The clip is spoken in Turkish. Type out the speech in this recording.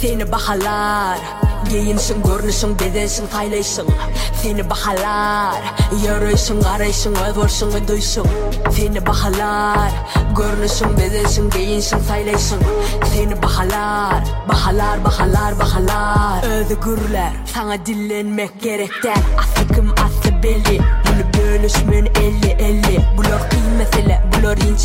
Seni bahalar, giyinişin, görünüşün, bedenişin, taylayışın. Seni bahalar, yarayışın, arayışın, ödvarışın, ödüyüşün. Seni bahalar, görünüşün, bedenişin, giyinişin, taylayışın. Seni bahalar, bahalar, bahalar, bahalar. Özgürler, sana dillenmek gerekten. Aslı kim, aslı belli. Bunu bölüşmün 50-50. Bular iyi mesele, bular ince.